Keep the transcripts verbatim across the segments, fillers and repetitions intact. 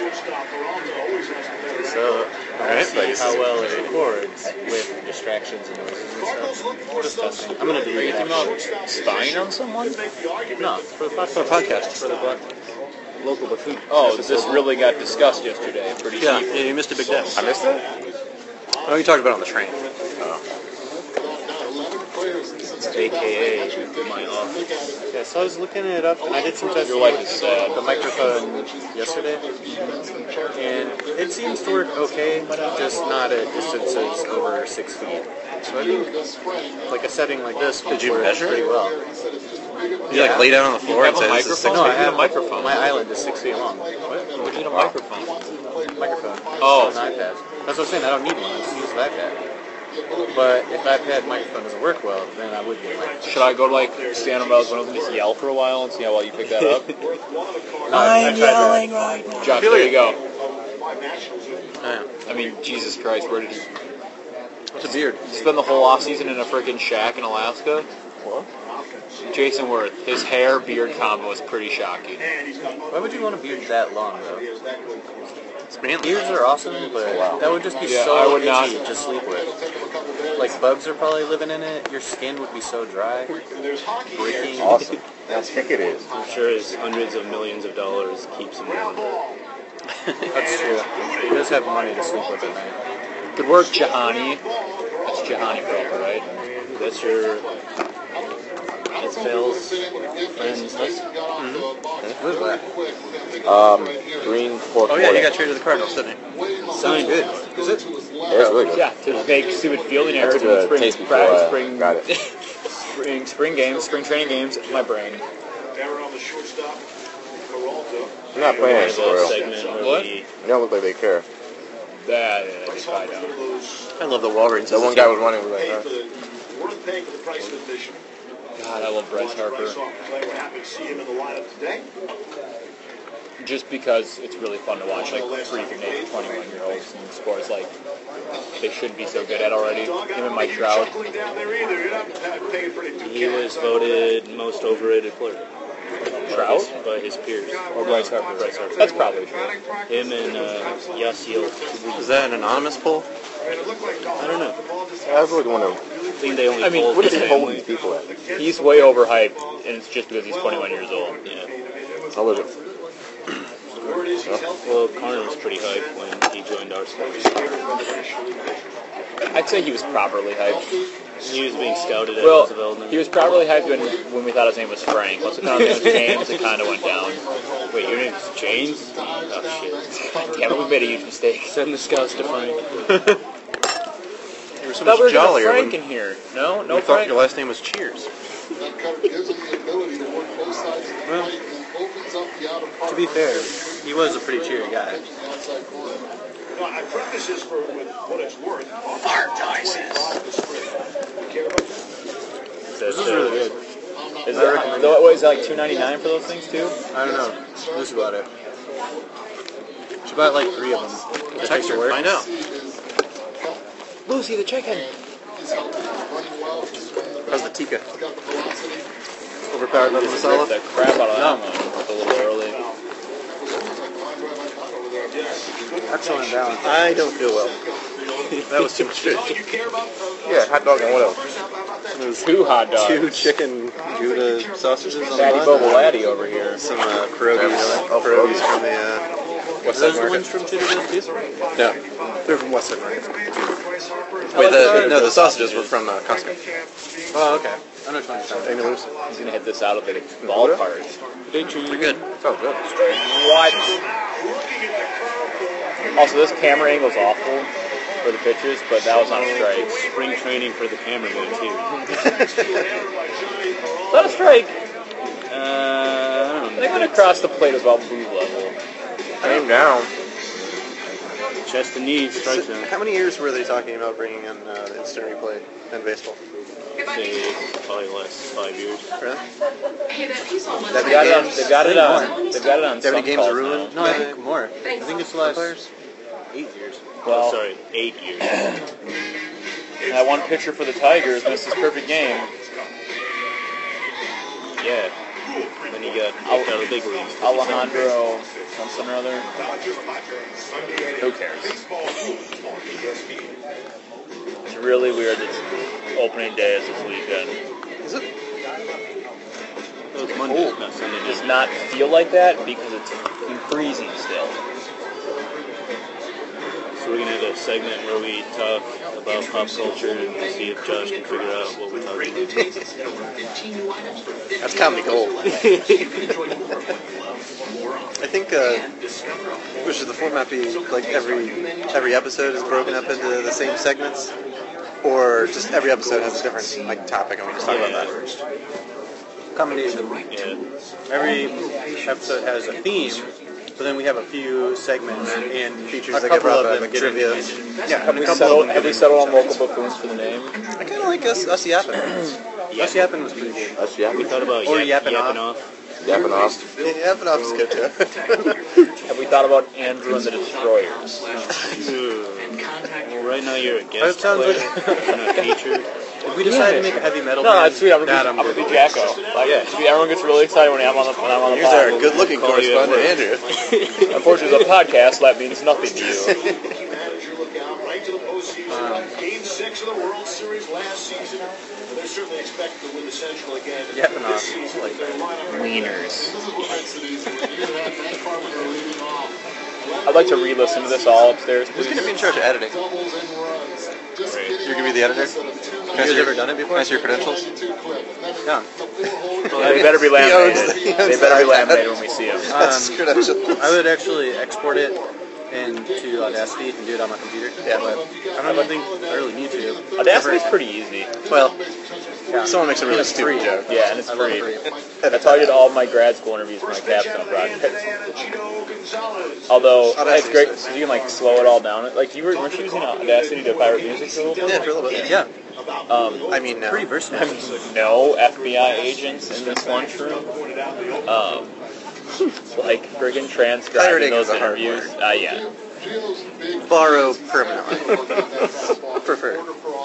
So, Alright, see buddies. how well it records with distractions and noises and stuff. Just testing. I'm gonna delete it. Are you thinking about spying on someone? No, for the podcast. For a podcast. For the pod- local buffoon. Oh, this really got discussed yesterday. Pretty Yeah, deep. yeah, you missed a big day. I missed it? Oh, you talked about it on the train. A K A my office. Yeah, so I was looking it up, and I did some tests. Your life is sad. The microphone yesterday, and it seems to work okay, just not at distances over six feet. So I think like a setting like this would Did you work measure it? pretty well. You like lay down on the floor have and a say, this is six microphone? No, I you need a have microphone. My island is six feet long. What? You need a microphone. Microphone. Oh. It's an iPad. That's what I'm saying. I don't need one. I just use the iPad. But if iPad microphone doesn't work well, then I would get a microphone. Should I go to like stand on Bell's windows and just yell for a while and see how well you pick that up? No, I- I tried that. right now. Josh, there you go. Yeah. I mean, Jesus Christ, where did he What's a beard? spend the whole off season in a freaking shack in Alaska? What? Jason Worth, his hair beard combo is pretty shocking. Why would you want a beard that long, though? It's manly. Beards are awesome, but that would just be Yeah, so I would itchy not- to sleep with. Like, bugs are probably living in it. Your skin would be so dry. Breaking. Awesome. How thick it is. I'm sure his hundreds of millions of dollars keeps him warm. That's true. He does have money to sleep with at night. Good work, Jahani. That's Jahani proper, right? That's your... That's Phil's friend's husband. What is that? Um, green pork. Oh, yeah, he got traded to the Cardinals, didn't he? Sounds good. Is it? Yeah, it's really good. Yeah, to make stupid fielding That's errors a in spring taste before practice, I spring, got it. spring, spring games, spring training games. My brain. I'm not playing Part it of for the real. segment where What? we... They don't look like they care. That yeah, just I don't. I love the Wolverines. That as a one guy team. was running was like, huh? God, I love Bryce Harper. Just because it's really fun to watch, like freaking maybe twenty-one-year-olds in sports, like they should be so good at already. Him and Mike Trout. He was voted most overrated player. Trout? By his peers. Or Bryce Harper. Bryce Harper. That's probably true. Him and uh, Yasiel. Is that an anonymous poll? I don't know. I really want I think they only I mean, polled to. What his is he holding family. these people at? He's way overhyped, and it's just because he's twenty-one years old. Yeah. How is it? Well, Carner was pretty hyped when he joined our sports. I'd say he was properly hyped. He was being scouted at Well, his development. he was properly hyped when, when we thought his name was Frank. Once we thought his name was James, it kind of went down. Wait, your name's James? Oh, shit. Damn it, we made a huge mistake. Send the scouts to Frank. You were so I thought we were much going jollier to Frank when in here. No? No you thought Frank? your last name was Cheers. Well, to be fair, he was a pretty cheery guy. I preface this for with what it's worth. This is really good. Is it, though, what, is it like two ninety-nine for those things, too? I don't know. This is about it. She bought like three of them. The Text her, find out. Lucy the chicken. How's the tikka? Overpowered level masala? The crap out of that one. A little early. Excellent balance. I don't feel well. That was too much food. Yeah, hot dog and what else? It was Two hot dogs. two chicken Gouda sausages on the Fatty bun. Bobo Laddie over here. Some uh, pierogies, Oh, pierogies from the uh, West Side Those the ones Market. from Chittenden too? No, they're from West Side Market. I Wait, like the, the- no, the the sausages were sausages. from uh, Costco. Oh, okay. I know which one you're talking Amy Lou's. about. He's gonna hit this out of the ballpark. Pretty good. Oh, good. What? Also, this camera angle's awful for the pitches, but that was on a strike. Spring training for the cameraman, too. Is that a strike? Uh, I don't I think when it crossed the plate, it was about boob level. Came down. Chest and knees, strike zone. How many years were they talking about bringing in uh, the instant replay in baseball? Say, probably the last five years. Really? They've got it on. They've got it on. They've got it on. Do you have any some games calls ruined? now. No, I think more. I think it's the last Players? eight years. Well, Oh, sorry, eight years. and that one pitcher for the Tigers missed his perfect game. Yeah. Then he got kicked out of the big leagues. Alejandro something or other. Who cares? It's really weird that opening day is this weekend. Is it? It was Monday, not Sunday It does night. not feel like that because it's fucking freezing still. So we're gonna have a segment where we talk about pop culture and see if Josh can figure out what we're talking about. That's comedy gold. I think uh, we should the format be like every every episode is broken up into the same segments, or just every episode has a different like topic and we just talk Yeah. about that. Combination. Yeah. Every episode has a theme, but then we have a few segments and Features a that get couple brought of up, them like get trivia. mentioned. Yeah, Have And we a couple settled, of them have we get settled on mentioned. local buffoons for the name? I kind of like us us yapping. Us Yappin' was pretty good. That's yeah. We thought about Or yap- yapping yapping off. off. Yapping off. Yeah, yapping off is good too. Have we thought about Andrew and the Destroyers? Well, right now you're a That guest sounds player. like- You're not featured. If we decide to make a heavy metal No, band, that's sweet. I'm gonna that be, I'm I'm gonna good. be Jacko. Like, see, everyone gets really excited when I'm on the when I'm on the Here's our pod. good-looking Call you at correspondent, work. Andrew. Unfortunately, it's a podcast. That means nothing to you. Manager look out right to the postseason. Game six of the World Series last season. They're certainly expected to win the Central again. Yapping off. This season, Like their lineup- Wieners. I'd like to re-listen to this all upstairs, Who's please. going to be in charge of editing? You're going to be the editor? Can I You see guys ever done it before? Can I see your credentials? No. They better be He owns laminated. the- he owns They the better be iPad. laminated when we see them. That's Um, credentials. I would actually export it into Audacity and do it on my computer. Yeah. But I don't think I really need to. Audacity's pretty easy. Well, Yeah. someone makes a really It's stupid free. joke. Yeah, and it's I love free. it free. That's how I did all my grad school interviews for my capstone project. Although it's Audacity's great nice. because you can like slow it all down. Like you were, weren't you using Audacity to pirate music for a little bit? Yeah, for a little bit. Yeah. Um, I mean, no. Pretty versatile. no F B I agents in this lunchroom. Um, like friggin' transcribing Pirating those is a hard interviews. Uh, yeah. Borrow permanently. Preferred.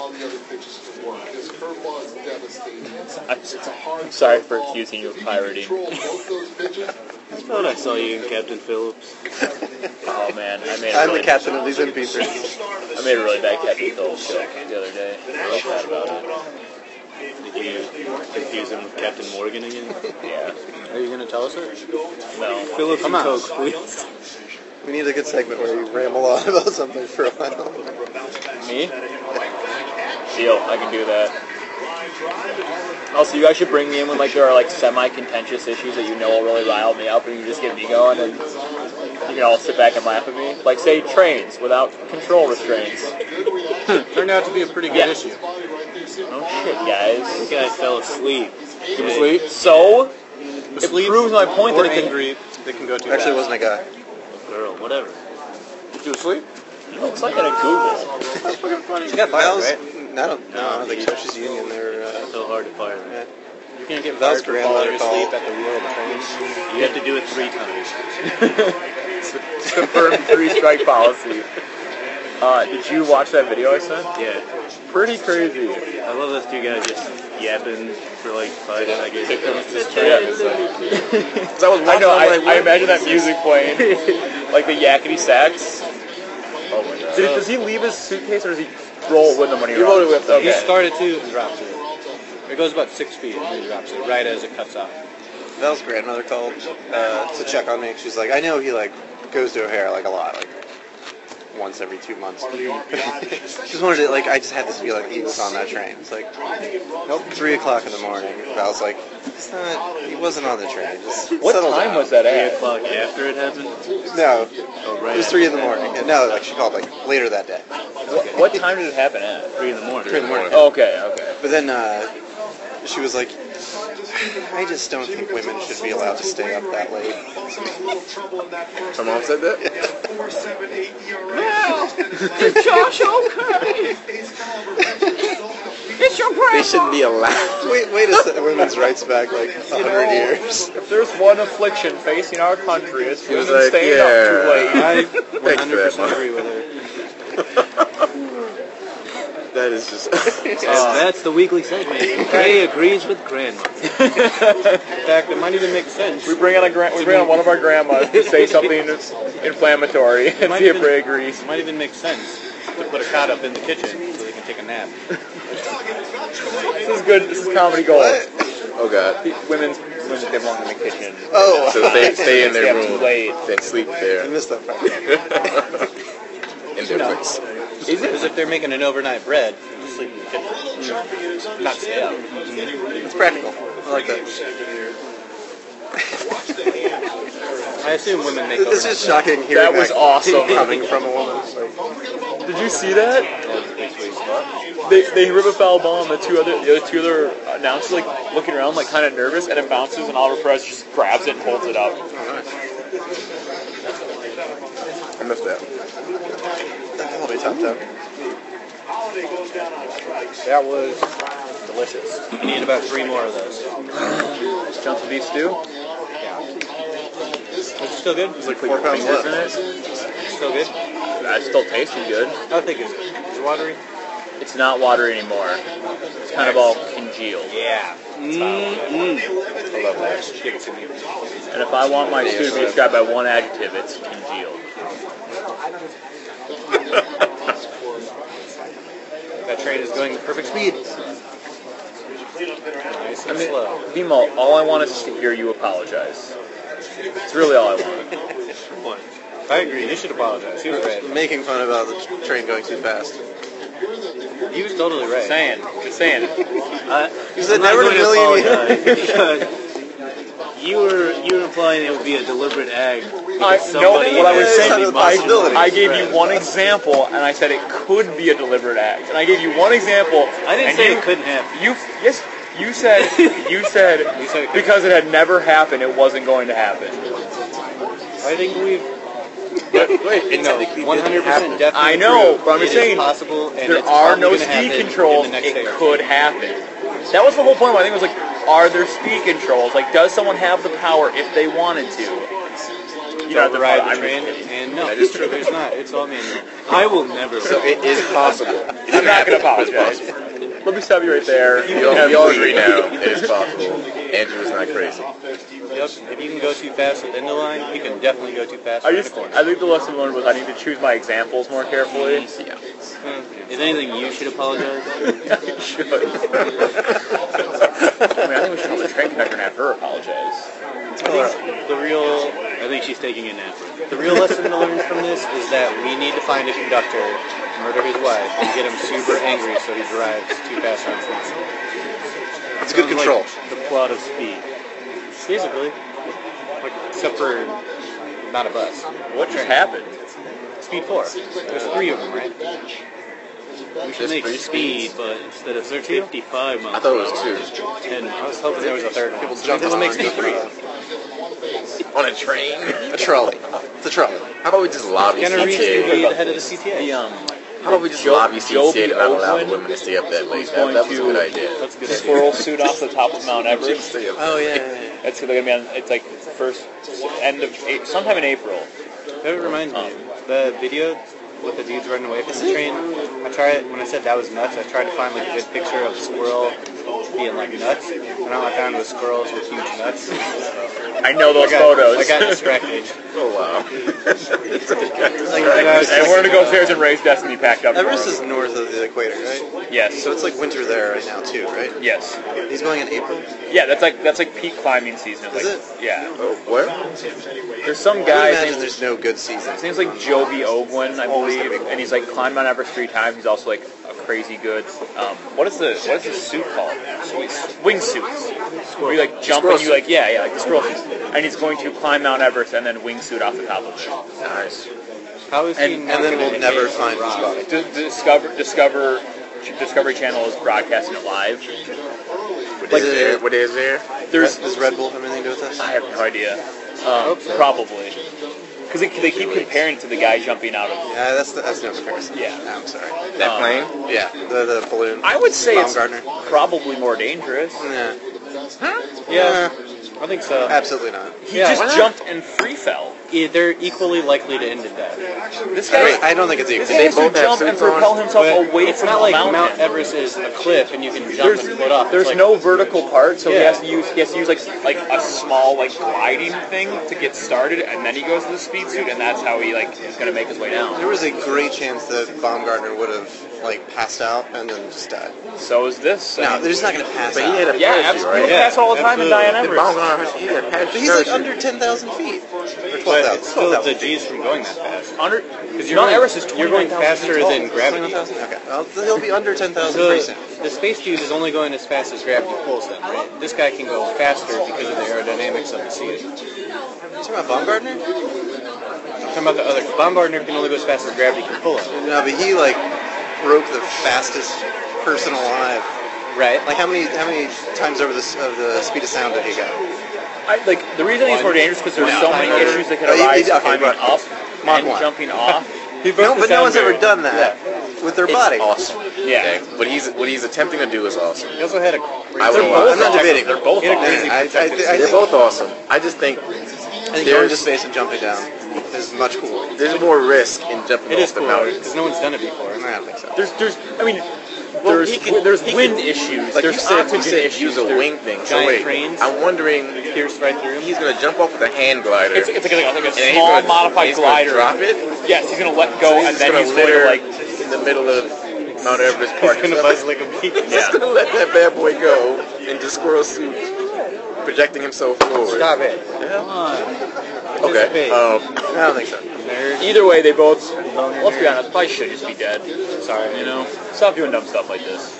I'm, I'm sorry for accusing you of pirating. I thought I saw you in Captain Phillips. Oh man, I made a I'm really, the captain of these M P threes. I made a really bad Captain Phillips joke the other day. I was sad about it. Did you confuse him with Captain Morgan again? Yeah. Are you going to tell us it? No. Phillips Come and on. Coke, please. We need a good segment where you ramble on about something for a while. Me? Deal. I can do that. Also, you guys should bring me in when like there are like semi-contentious issues that you know will really rile me up, and you just get me going, and you can all sit back and laugh at me. Like say trains without control restraints. Turned out to be a pretty good Yeah. issue. Oh shit, guys. This guy fell asleep. He was late. So it Sleep proves my point or that it can. angry, they can go too Actually, it fast. wasn't a guy. Girl, whatever. Did you sleep? It looks like in a Google. She got fired, Val's, right? I don't know. I don't think so. She's union. They're, uh, So hard to fire. yeah. You can't get Val's fired for falling grandmother asleep called. at the wheel of the train. You have to do it three times. Confirmed three strike policy. Uh, did you watch that video I sent? Yeah. Pretty crazy. I love those two guys just yapping for like five seconds. Yeah. That was I know. I, I imagine that music playing, like the yakety sax. Oh my god. Did, does he leave his suitcase or does he roll with him when he He runs? rolled it with them. He Okay. started to and drops it. It goes about six feet and he drops it right as it cuts off. Val's grandmother called uh, to check on me. She's like, I know he like goes to O'Hare like a lot, like once every two months. Just wanted to like, I just had this feeling he was on that train. It's like, nope, three o'clock in the morning. Val's like, it's not. He wasn't on the train. Just What settle time down. was that Three at? o'clock after it happened? No, Oh, it right. was three in the morning. Yeah, no, like she called like later that day. What, what time did it happen at? Three in the morning. Three in the morning. Oh, okay, okay. But then uh, she was like, I just don't think women should be allowed to stay up that late. Her mom said that? Josh, okay. It's your They shouldn't be allowed. Wait, wait a second. Women's rights back like a hundred years. If there's one affliction facing our country, it's He was women like, staying yeah. up too late. I Thanks for one hundred that, percent Mom. agree with her. That is just. And that's the weekly segment. Gray agrees with grandma. In fact, it might even make sense. We bring on a gra- we bring on one of our grandmas to say something that's inflammatory It and might see if even- Ray agrees. It might even make sense to put a cot up in the kitchen so they can take a nap. This is good. This is comedy gold. Oh god. Women's women get along in the kitchen. Oh, So stay, stay in Stay their up too room. late. Then sleep I there. missed that part. In their place. Is it? Because if they're making an overnight bread, you sleep in the kitchen. Not stay up. It's practical. I like that. I assume women make It's overnight just shocking hearing That was awesome. coming from a woman. Like, Did you see that? They they rip a foul ball and the two other the other two other announcers like looking around like kind of nervous and it bounces and Oliver Perez just grabs it and holds it up. I missed that. I'll be top down. That was delicious. We need about three more of those. Chunks of beef stew. It's still good? It's like four pounds Fingers left. in it. Still good? That still tasted good. I think it's, it's watery. It's not watery anymore. It's kind of all congealed. Yeah. Mm-hmm. I love that. Give it to me. And if I want my stew to be described by one adjective, it's congealed. That train is going at perfect speed. Nice I and mean, slow. Vimo, all I want is to hear you apologize. It's really all I want. I agree. You should apologize. He was right. Making fun about the train going too fast. He was totally right. Saying, just saying. I, You said I'm not never in a going to million apologize because you were you were implying it would be a deliberate act. I because no, somebody what I was is saying, a I, possibility. I gave you one example, and I said it could be a deliberate act. And I gave you one example. I didn't and say you, it couldn't happen. You yes, you said you said because it had never happened, it wasn't going to happen. I think we've Wait, no, one hundred percent definitely. I know, true. but I'm It just is saying, possible, and There it's are probably no gonna happen speed in controls. the next It day or could happen. That was the whole point. I think it was like, are there speed controls? Like, does someone have the power if they wanted to? You know, to ride the I'm train, just kidding. and no, That is true. there's not. It's all manual. I will never. So it is possible. I'm not going to apologize. Let me stop you right there. We all, we all agree now it is possible. Andrew's not crazy. Yep. If you can go too fast within the line, you can definitely go too fast I in just, the corner. I think the lesson learned was I need to choose my examples more carefully. Yeah. Is anything you should apologize? I should. I mean, I think we should have the train conductor and have her apologize. I think the real, I think she's taking a nap. the real lesson to learn from this is that we need to find a conductor, murder his wife, and get him super angry so he drives too fast on his line. It's good Sounds control. like the plot of Speed. Basically, like except for not a bus. What just happened? Speed four. There's three of them, right? We should There's make three Speed, speeds? but instead of fifty-five miles I thought it per hour, was two. ten I was hoping there was a third one. People So jump maybe on we'll make it. Speed three. On a train. A trolley. It's a trolley. How about we just lobby Gonna reach to be C T A? the head of the C T A. The, um, How about we just Joe- lobby C T A to Joby not allow the Oakland women to stay up that late? is That, going that was a to good idea. That's a good. squirrel suit off the top of Mount She can Everest. stay up Oh, there. yeah, yeah, yeah. It's gonna be on. It's like first end of eight, sometime in April. That reminds me, the video with the dudes running away from the train. I tried when I said that was nuts. I tried to find like a good picture of a squirrel being like nuts, and all I found was squirrels with huge nuts. I know those I got, photos. I got distracted. Oh wow. Like, I was I wanted to go upstairs and raise Destiny packed up. Everest for is him. north of the equator, right? Yes. So it's like winter there right now too, right? Yes. He's going in April. Yeah, that's like that's like peak climbing season. It's Is like, it? Yeah. Oh, where? There's some I would guy. imagine His name's, there's no good season. his name's like Joby Ogwin, I Always believe, gonna be and he's like climbed Mount Everest three times. He's also like a crazy good. Um, what is the what is the suit called? Wingsuits. Where you like jump and you like yeah yeah like the squirrel suit. And he's going to climb Mount Everest and then wingsuit off the top of it. Nice. How is he And- not And then gonna we'll never hit find his rock? body. D- Discover Discover Discovery Channel is broadcasting it live. What Like is the- there? What is there? There's Does Red Bull have anything to do with this? I have no idea. Um, probably. Because they, they keep comparing it to the guy jumping out of. Yeah, that's the, that's no comparison. Yeah. I'm sorry. That Um, plane? Yeah, the the balloon. I would say it's Baumgartner. probably more dangerous. Yeah. Yeah, I think so. Absolutely not. He Yeah, just why not? jumped and free fell. e- they're equally likely to end in death. This guy, I don't think it's equal. this guy has to both have jump and suits on. propel himself But away it's from not the like mountain. Mount Everest is a cliff and you can jump There's, and float off. there's It's like, no vertical part, so he Yeah. has to use he has to use like like a small like gliding thing to get started, and then he goes to the speed suit, and that's how he like is gonna make his way down. There was a great chance that Baumgartner would have like passed out and then just died. So is this. I No, mean, they're just not going to pass But out. he had a yeah, parachute, absolutely. right? Yeah, That's all the time in absolutely. Diane And Everest. Baumgartner, he had a But parachute. he's like under ten thousand feet. Or but twelve thousand. it's still the G's from going that fast. Under, Because Mount Everest is you're going twenty-nine thousand faster feet tall. than gravity. twenty-one thousand? Okay. Well, he'll be under ten thousand pretty So soon. the space dude is only going as fast as gravity pulls them, right? This guy can go faster because of the aerodynamics of the seat. You talking about Baumgartner? I'm talking about the other. Baumgartner can only go as fast as gravity can pull him. No, but he like broke the fastest person alive. Right. Like how many how many times over the s- of the speed of sound did he go? I, like the reason he's more dangerous because there's No. so many issues that can Oh, you- arise you- okay, climbing but- up Mach and one. jumping off. He broke No, the but no sound one's ever barrier. done that with their It's body. awesome. Yeah. Okay? What he's what he's attempting to do is awesome. He also had a. I Crazy would I'm watch. not debating. They're both He had a awesome. crazy I, I, I, protective I They're think, both awesome. I just think I think going there's- to space and jumping down is much cooler. there's more risk in jumping It off is the cool mountains. because no one's done it before. I don't think so. There's, there's, I mean, Well, there's, he can- there's he wind can- issues. Like there's you said, you oxygen said issues. use a there's- wing thing. So giant wait, trains. I'm wondering Pierce right through him. he's gonna jump off with a hand glider. It's, it's like a, like a and he's small gonna, modified he's glider. Gonna drop it. Yes, he's gonna let go, So he's and just then gonna he's going to litter like. in the middle of Mount Everest He's Park. gonna buzz like a bee. He's just gonna let that bad boy go in the squirrel suit, projecting himself forward. Stop it. Okay. Um, I don't think so. Nerd. Either way, they both. Let's be honest, probably should just be dead. Sorry. You know, stop doing dumb stuff like this.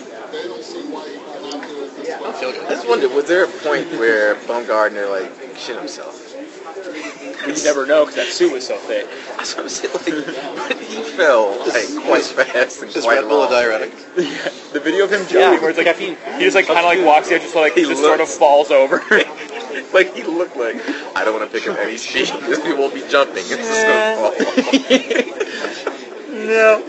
I don't feel good. I just wondered, was there a point where Baumgartner like shit himself? You never know because that suit was so thick. That's what I'm saying. Like, he fell like quite fast and Just quite Red Bull long. diuretic. The video of him jumping, Yeah, where it's like caffeine. he just like kind of like walks there, just like He just sort of looks- falls over. Like he looked like I don't want to pick up any speed. This dude won't be jumping. It's just gonna fall. No.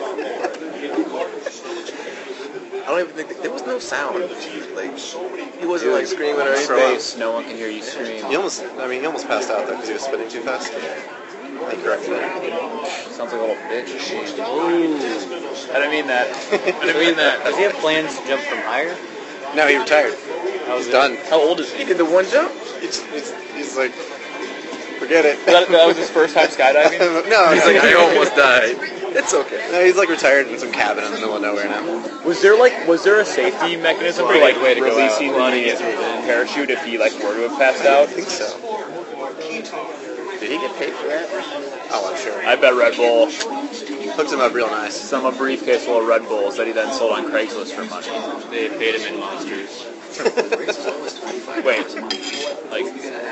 I don't even think that, there was no sound. Like he wasn't like screaming or anything. Space, no one can hear you scream. He almost, I mean, he almost passed out though because he was spinning too fast. I corrected it. Sounds like a little bitch. Ooh. I didn't mean that. I didn't mean that. Does he have plans to jump from higher? No, he retired. He's done. How old is He he? did the one jump. He's, he's, he's like, forget it. That, that was his first time skydiving? no, He's no, like, I almost died. It's okay. no, he's like retired in some cabin in the middle of nowhere now. Was there like was there a safety mechanism for Pretty like good way to go releasing out. the parachute if he like were to have passed out? I think so. Did he get paid for that? Oh, I'm sure. I bet Red Bull Hooked him up real nice. some a briefcase full of Red Bulls that he then sold on Craigslist for money. They paid him in monsters. Wait, like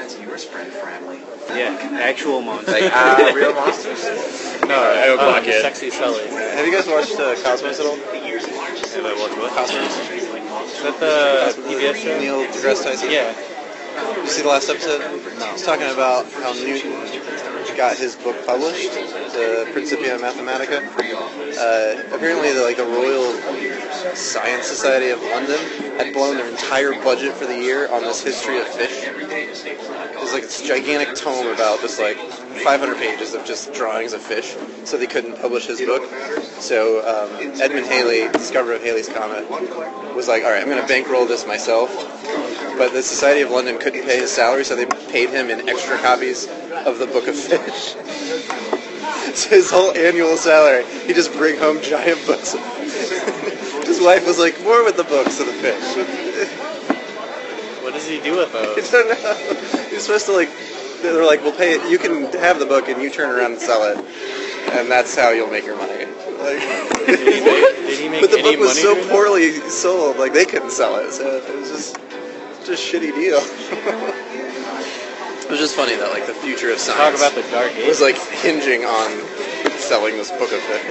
Yeah, actual monsters. Like uh, real monsters? no, I don't Um, block it. Sexy Sully. Is Have you guys watched uh, Cosmos at all? Have I watched what? Cosmos? that the P B S show? Neil deGrasse Tyson? Yeah. You see the last episode? He's talking about how Newton got his book published, the Principia Mathematica. Uh, apparently, the, like the Royal Science Society of London had blown their entire budget for the year on this history of fish. It was like this gigantic tome about just like five hundred pages of just drawings of fish, so they couldn't publish his book. So um, Edmund Halley, discoverer of Halley's Comet, was like, all right, I'm going to bankroll this myself. But the Society of London couldn't pay his salary, so they paid him in extra copies of the Book of Fish. So his whole annual salary, he just bring home giant books. His wife was like, more with the books of the fish. What does he do with I those? don't know. He's supposed to like, they're like, we'll pay it. You can have the book and you turn around and sell it, and that's how you'll make your money. Like, Did he make, did he make but the any book was money so doing that? poorly sold, like they couldn't sell it, so it was just, just a shitty deal. It was just funny that like the future of Talk science about the dark was ages. like hinging on selling this book of it.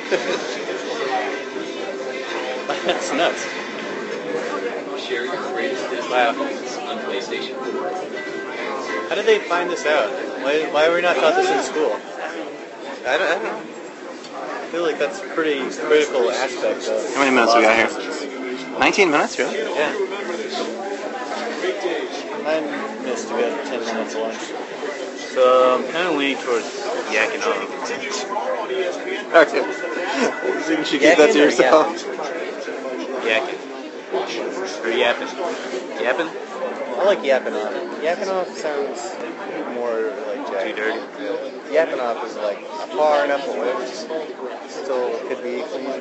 That's nuts. Wow. How did they find this out? Why, why were we not taught this in school? I don't, I don't know. I feel like that's a pretty critical aspect of. How many minutes we got here? nineteen minutes, really? Yeah. I missed about ten minutes lunch. So I'm kind of leaning towards yakking off. Okay. You should keep that to Yakking or yourself. Yakking. Or yapping. Yapping? I like yapping off. Yapping off sounds more like Too Jack. dirty. Yapping off is like far enough away. Still could be clean.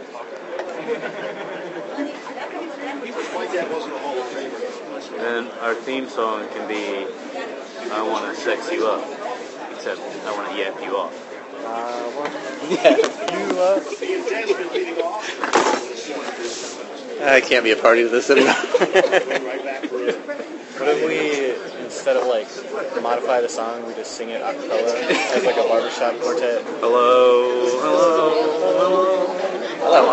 Then our theme song can be I want to sex you up. Except I want to yap you off. Uh, well, yeah, you, uh, I can't be a party to this anymore. what if we, instead of like modify the song, we just sing it a cappella as like a barbershop quartet? Hello, hello, hello. Hello.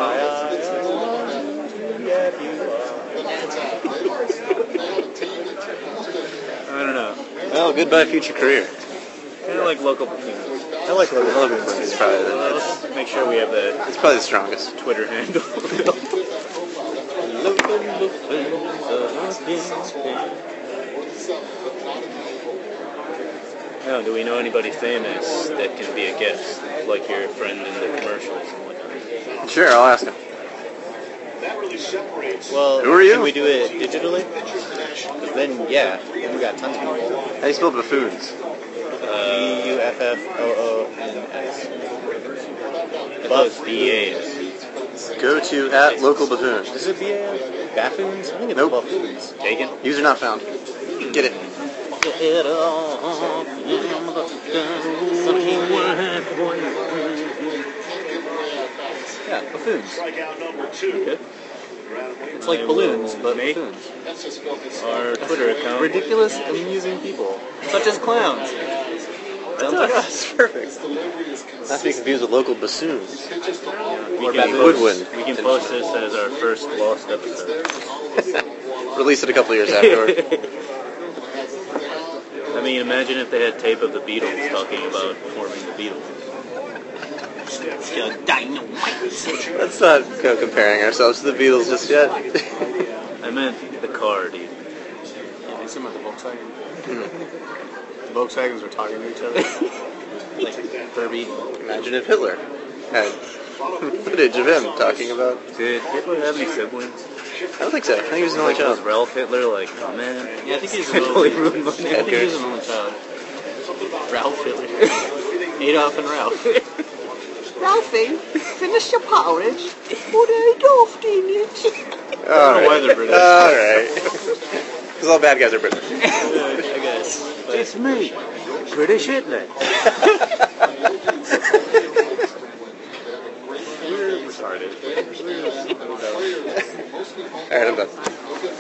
I don't know. Well, goodbye future career. Kind of like local buffoons. I like Logan. Logan is probably Uh, the, let's make sure we have the it's probably the strongest. Twitter handle. No, do we know anybody famous that can be a guest, like your friend in the commercials and whatnot? Sure, I'll ask him. Well, Who are you? can we do it digitally? 'Cause then, yeah, then we got tons of people. How do you spell buffoons? B U F F O O N S. Buff B A S. Go to at local buffoon. Is it B A F? Baffoons? I think it's Nope. buffoons. Taken? User not found. Get it. Yeah, buffoons. Strikeout number two. It's like balloons, but buffoons. Our Twitter account. Ridiculous, amusing people, such as clowns. Sounds like us. Perfect. Not to be confused with local bassoons. We Or can, baboons. post, Woodwind. we can post this as our first lost episode. Release it a couple years afterward. I mean, imagine if they had tape of the Beatles talking about forming the Beatles. Let's not go comparing ourselves to the Beatles just yet. I meant the car, dude. Yeah, they seem like the Volkswagen. The Volkswagens were talking to each other. Like Furby. Imagine if Hitler had footage of him talking about. Did Hitler have any siblings? I don't think so. I think he was an only Like, was child. Ralph Hitler like, oh man? Yeah, I think he's I totally ruined my I think he was an only child. Ralph Hitler. Adolf and Ralph. Ralphie, finish your porridge. Put Adolf in it. All why they're right. British. All right. Because all bad guys are British. I guess. But It's me, British Hitler. we're retarded. All right, I'm done.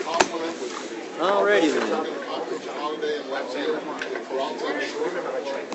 Alrighty then.